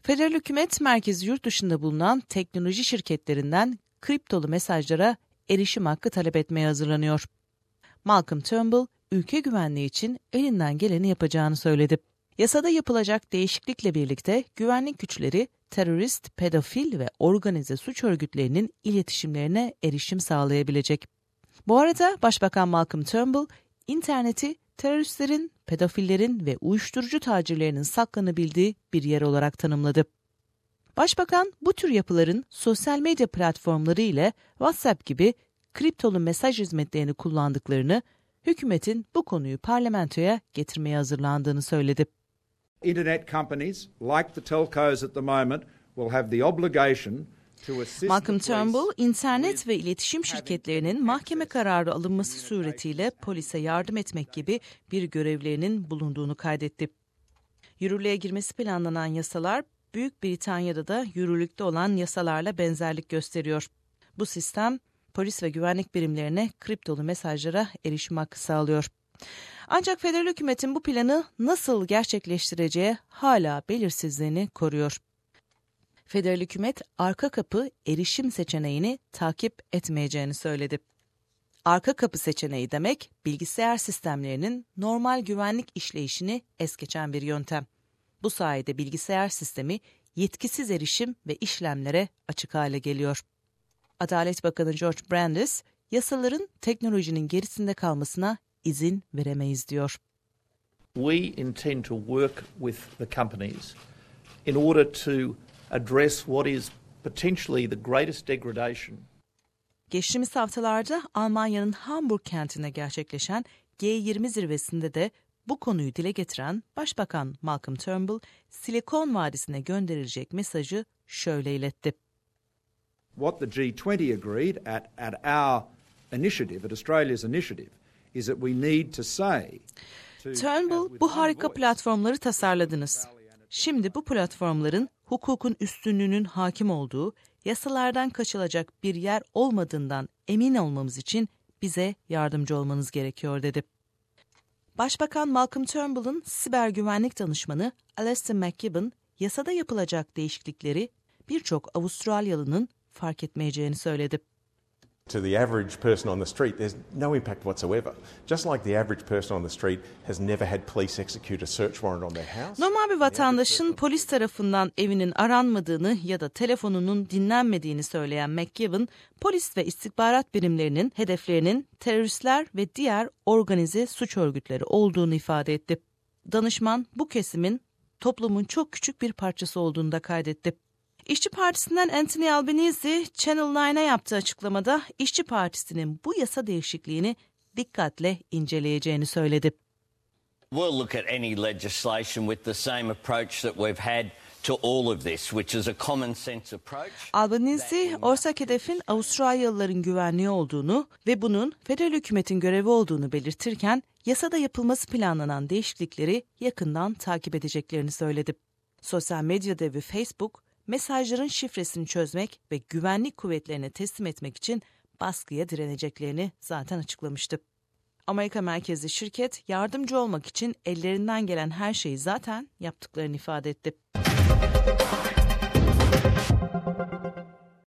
Federal hükümet merkezi yurt dışında bulunan teknoloji şirketlerinden kriptolu mesajlara erişim hakkı talep etmeye hazırlanıyor. Malcolm Turnbull, ülke güvenliği için elinden geleni yapacağını söyledi. Yasada yapılacak değişiklikle birlikte güvenlik güçleri terörist, pedofil ve organize suç örgütlerinin iletişimlerine erişim sağlayabilecek. Bu arada Başbakan Malcolm Turnbull, interneti teröristlerin, pedofillerin ve uyuşturucu tacirlerinin saklanabildiği bir yer olarak tanımladı. Başbakan bu tür yapıların sosyal medya platformları ile WhatsApp gibi kriptolu mesaj hizmetlerini kullandıklarını, hükümetin bu konuyu parlamentoya getirmeye hazırlandığını söyledi. Internet companies like the telcos at the moment will have the obligation to assist Malcolm Turnbull, internet ve iletişim şirketlerinin mahkeme kararı alınması suretiyle polise yardım etmek gibi bir görevlerinin bulunduğunu kaydetti. Yürürlüğe girmesi planlanan yasalar, Büyük Britanya'da da yürürlükte olan yasalarla benzerlik gösteriyor. Bu sistem, polis ve güvenlik birimlerine kriptolu mesajlara erişim hakkı sağlıyor. Ancak federal hükümetin bu planı nasıl gerçekleştireceği hala belirsizliğini koruyor. Federal hükümet arka kapı erişim seçeneğini takip etmeyeceğini söyledi. Arka kapı seçeneği demek, bilgisayar sistemlerinin normal güvenlik işleyişini es geçen bir yöntem. Bu sayede bilgisayar sistemi yetkisiz erişim ve işlemlere açık hale geliyor. Adalet Bakanı George Brandis, yasaların teknolojinin gerisinde kalmasına izin veremeyiz diyor. We intend to work with the companies in order to address what is potentially the greatest degradation. Geçtiğimiz haftalarda Almanya'nın Hamburg kentinde gerçekleşen G20 zirvesinde de bu konuyu dile getiren Başbakan Malcolm Turnbull, Silikon Vadisi'ne gönderilecek mesajı şöyle iletti. What the G20 agreed at our initiative, at Australia's initiative, is that we need to say... Turnbull, bu harika platformları tasarladınız. Şimdi bu platformların hukukun üstünlüğünün hakim olduğu, yasalardan kaçılacak bir yer olmadığından emin olmamız için bize yardımcı olmanız gerekiyor dedi. Başbakan Malcolm Turnbull'un siber güvenlik danışmanı Alastair McKibben, yasada yapılacak değişiklikleri birçok Avustralyalının fark etmeyeceğini söyledi. To the average person on the street, there's no impact whatsoever. Just like the average person on the street has never had police execute a search warrant on their house. Normal bir vatandaşın polis tarafından evinin aranmadığını ya da telefonunun dinlenmediğini söyleyen McKibben, polis ve istihbarat birimlerinin hedeflerinin teröristler ve diğer organize suç örgütleri olduğunu ifade etti. Danışman bu kesimin toplumun çok küçük bir parçası olduğunu da kaydetti. İşçi Partisi'nden Anthony Albanese, Channel 9'a yaptığı açıklamada İşçi Partisi'nin bu yasa değişikliğini dikkatle inceleyeceğini söyledi. We'll look at any legislation with the same approach that we've had to all of this, which is a common sense approach. Albanese, ortak hedefin Avustralyalıların güvenliği olduğunu ve bunun federal hükümetin görevi olduğunu belirtirken, yasada yapılması planlanan değişiklikleri yakından takip edeceklerini söyledi. Sosyal medya devi Facebook, mesajların şifresini çözmek ve güvenlik kuvvetlerine teslim etmek için baskıya direneceklerini zaten açıklamıştı. Amerika merkezli şirket yardımcı olmak için ellerinden gelen her şeyi zaten yaptıklarını ifade etti.